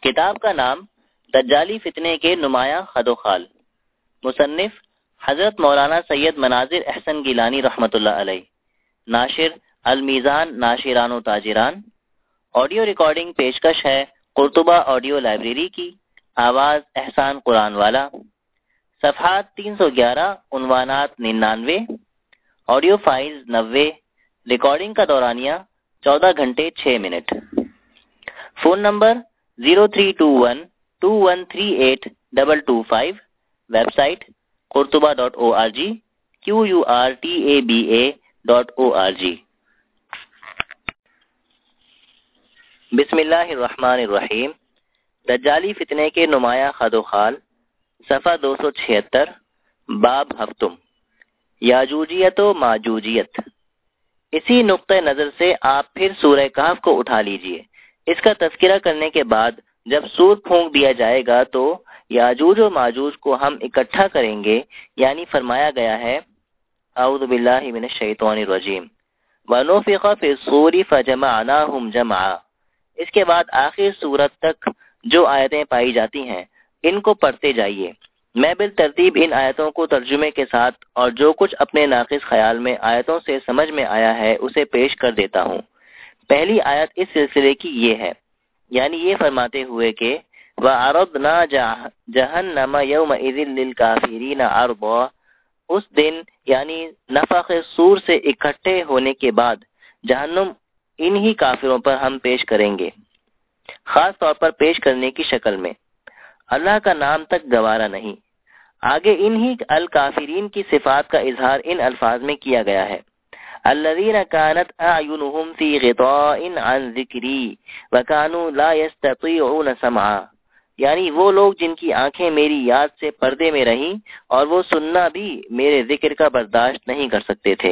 کتاب کا نام دجالی فتنے کے نمایاں خد و خال، مصنف حضرت مولانا سید مناظر احسن گیلانی رحمۃ اللہ علیہ، ناشر المیزان ناشران و تاجران۔ آڈیو ریکارڈنگ پیشکش ہے قرطبہ آڈیو لائبریری کی، آواز احسان قرآن والا، صفحات 311، عنوانات 99، آڈیو فائلز 90، ریکارڈنگ کا دورانیہ 14 گھنٹے 6 منٹ۔ Phone number 0321213825، website qurtuba.org qurtaba.org۔ بسم اللہ الرحمن الرحیم۔ دجالی فتنے کے نمایاں خد و خال، صفحہ 276، باب ہفتم، یاجوجیت و ماجوجیت۔ اسی نقطہ نظر سے آپ پھر سورہ کہف کو اٹھا لیجئے۔ اس کا تذکرہ کرنے کے بعد جب سور پھونک دیا جائے گا تو یاجوج و ماجوج کو ہم اکٹھا کریں گے، یعنی فرمایا گیا ہے اعوذ باللہ من الشیطان الرجیم وَنُفِخَ فِي الصُّورِ فَجَمَعْنَاهُمْ جَمْعًا۔ اس کے بعد آخر سورت تک جو آیتیں پائی جاتی ہیں ان کو پڑھتے جائیے۔ میں بالترتیب ان آیتوں کو ترجمے کے ساتھ اور جو کچھ اپنے ناقص خیال میں آیتوں سے سمجھ میں آیا ہے اسے پیش کر دیتا ہوں۔ پہلی آیت اس سلسلے کی یہ ہے، یعنی یہ فرماتے ہوئے کہ وَعَرَضْنَا جَهَنَّمَ يَوْمَئِذٍ لِلْكَافِرِينَ عَرْضًا، اس دن یعنی نفخ صور سے اکٹھے ہونے کے بعد جہنم انہی کافروں پر ہم پیش کریں گے، خاص طور پر پیش کرنے کی شکل میں، اللہ کا نام تک گوارا نہیں۔ آگے انہی الکافرین کی صفات کا اظہار ان الفاظ میں کیا گیا ہے، الذین کانت اعینہم فی غطاء عن ذکری وکانوا لا یستطیعون سمعا، یعنی وہ لوگ جن کی آنکھیں میری یاد سے پردے میں رہیں اور وہ سننا بھی میرے ذکر کا برداشت نہیں کر سکتے تھے۔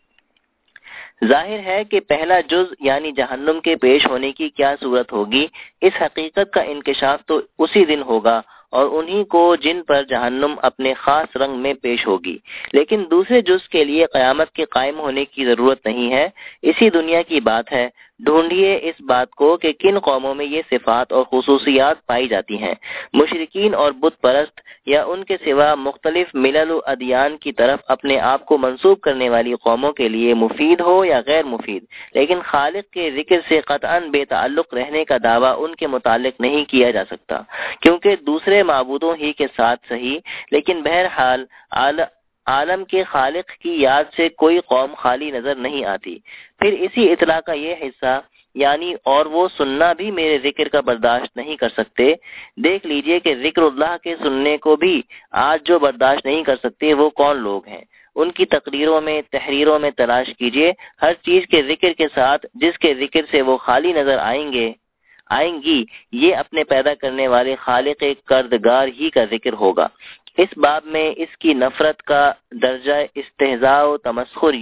ظاہر ہے کہ پہلا جز یعنی جہنم کے پیش ہونے کی کیا صورت ہوگی، اس حقیقت کا انکشاف تو اسی دن ہوگا اور انہی کو جن پر جہنم اپنے خاص رنگ میں پیش ہوگی، لیکن دوسرے جز کے لیے قیامت کے قائم ہونے کی ضرورت نہیں ہے، اسی دنیا کی بات ہے۔ ڈھونڈیے اس بات کو کہ کن قوموں میں یہ صفات اور خصوصیات پائی جاتی ہیں۔ مشرکین اور بت پرست یا ان کے سوا مختلف ملل و ادیان کی طرف اپنے آپ کو منسوب کرنے والی قوموں کے لیے مفید ہو یا غیر مفید، لیکن خالق کے ذکر سے قطعاً بے تعلق رہنے کا دعویٰ ان کے متعلق نہیں کیا جا سکتا، کیونکہ دوسرے معبودوں ہی کے ساتھ صحیح، لیکن بہرحال عالم کے خالق کی یاد سے کوئی قوم خالی نظر نہیں آتی۔ پھر اسی اطلاع کا یہ حصہ یعنی اور وہ سننا بھی میرے ذکر کا برداشت نہیں کر سکتے، دیکھ لیجئے کہ ذکر اللہ کے سننے کو بھی آج جو برداشت نہیں کر سکتے وہ کون لوگ ہیں۔ ان کی تقریروں میں تحریروں میں تلاش کیجئے، ہر چیز کے ذکر کے ساتھ جس کے ذکر سے وہ خالی نظر آئیں گی یہ اپنے پیدا کرنے والے خالق کردگار ہی کا ذکر ہوگا۔ اس باب میں اس کی نفرت کا درجہ استہزاء و تمسخر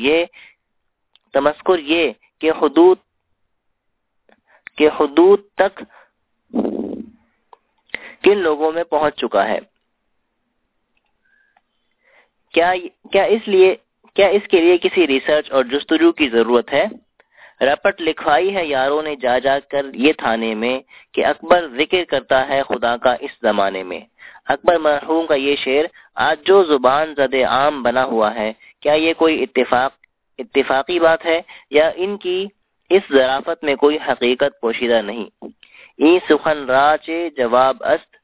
یہ کہ حدود تک کن لوگوں میں پہنچ چکا ہے۔ کیا اس کے لیے کسی ریسرچ اور جستجو کی ضرورت ہے؟ رپٹ لکھوائی ہے یاروں نے جا جا کر یہ تھانے میں کہ اکبر ذکر کرتا ہے خدا کا اس زمانے میں۔ اکبر مرحوم کا یہ شعر آج جو زبان زد عام بنا ہوا ہے، کیا یہ کوئی اتفاقی بات ہے یا ان کی اس ظرافت میں کوئی حقیقت پوشیدہ نہیں؟ این سخن راچ جواب است